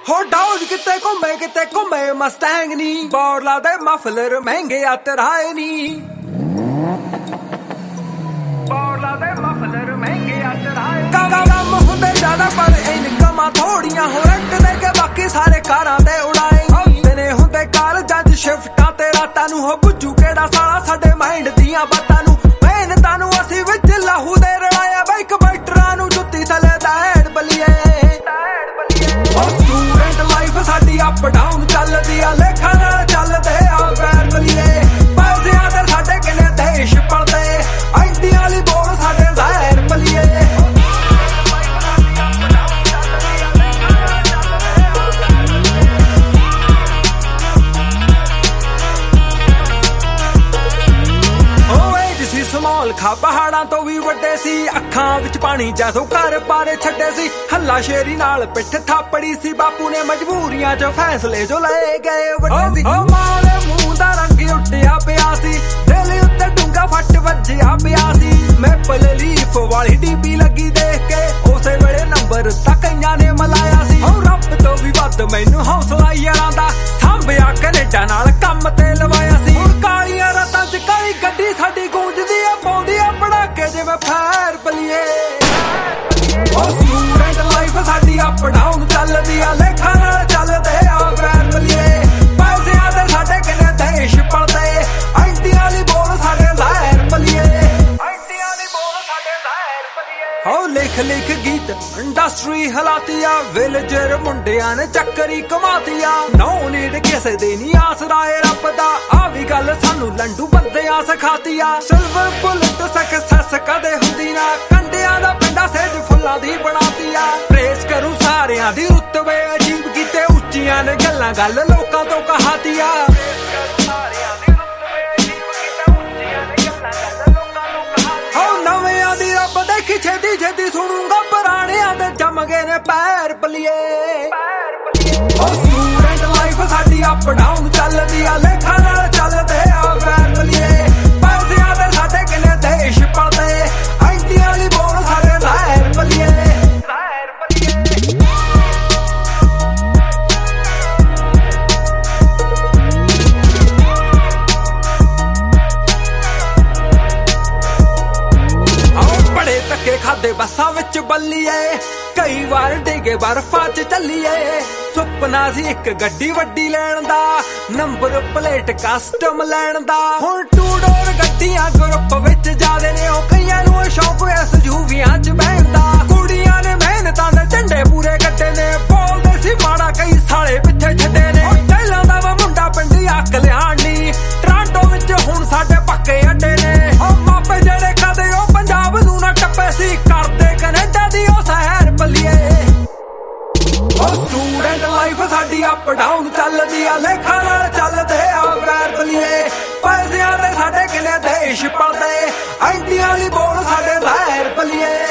हो डाउज किते घूमे मस्टैंग नी बॉर्डला दे मफलर महंगे आ तराए नी बॉर्डला दे मफलर महंगे आ तराए काम हुंदे ज्यादा पर इनकमां थोड़ियां हो रेंट दे के बाकी सारे कारां दे उड़ाए दिने हुंदे कालजां च शिफ्टां ते रातां नूं हो बुझू केड़ा साला साडे माइंड दियां बातां नूं मेहनतां नूं असीं विच लाहू दे रलाया बाइक बाइटरां नूं जुੱਤੀ थले दैड़ बलिए साडी अप डाउन चलदी आ लेखा नाल चलदे आ पैर बलिए पैसियां ते साडे किने देश पलदे आईटी वाली बोल साडे ज़ाहिर बलिए स्मॉल खा पहाड़ां तो भी वड्डे सी अखां विच पानी जैसो घर बारे छड्डे सी हल्ला शेरी नाल पिठ थापड़ी सी बापू ने मजबूरियां च फैसले जो ले गए वड्डे सी माले मूंह दा रंग उड्डिया पिया सी दिल उत्ते डूंगा फट वज्जिया पिया सी मैपल लीफ वाली डीपी लगी देख के उसे वेले नंबर तक कईयां ने मलाया सी रब तो भी वध मैनू हौसला यारां दा सांभिया कनेडा नाल काम ते लवाया सी कालियां रातां च काली गड्डी साडी गूंजदी पौंदी आ पड़ाके जिवें फैर बलिए स्टूडेंट लाइफ साडी अप डाउन चलदी आ लेखा नाल चलदे आ फैर बलिए पैसियां ते साडे किने देश पलदे आईटी वाली बोल साडे ज़ाहिर बलिए आईटी वाली बोल साडे ज़ाहिर बलिए हो लिख लिख गीत इंडस्ट्री हलातिया विलेजर मुंडियां ने चक्करी कमातिया नो नीड किसे दी नी आसराए रब दा आ भी गल सानू लंडू बंदियां सिखातिया सिल्वर बुलेट सक्सेस कदे हुंदी ना कंडियां दा पिंडा सेज फुल्लां दी बनातिया प्रेस करूं सारियां दी रुतबे अजीब कीते उच्चियां ने गल्लां गल लोकां तो कहातिया देखी छेती छेती सुनूंगा पुराणियां दे जम गए ने पैर बलिए स्टूडेंट लाइफ साडी अप डाउन चलदी आ लेखा नाल चलदे आ पैर बलिए पैसियां ते साडे किने देश पलदे आईटी वाली बोल साडे ज़ाहिर बलिए खादे बसां विच बल्लीए कई बार डिगे बर्फां च चलीए सुपना सी एक गड्डी वड्डी लैण दा नंबर प्लेट कस्टम लैण दा हुण टू डोर गड्डियां ग्रुप विच जादे ने ओ कईयां नूं शौक SUVियां च बैठण दा कुड़ियां ने मेहनतां दे झंडे पूरे कट्टे ने बोलदे सी माड़ा कई साले पिछे छड्डे ने टैलां दा वा मुंडा पिंडी आ कल्याणी टरांटो विच हुण साडे पक्के अड्डे ने ओ मापे जेड़े कदे ओ पंजाब नूं ना टप्पे सी करदे कनेडा दी ओ सैर बलिए स्टूडेंट लाइफ साडी अप डाउन चलदी आ लेखा नाल चलदे आ पैर बलिए पैसियां ते साडे किने देश पलदे आईटी वाली बोल साडे ज़ाहिर बलिए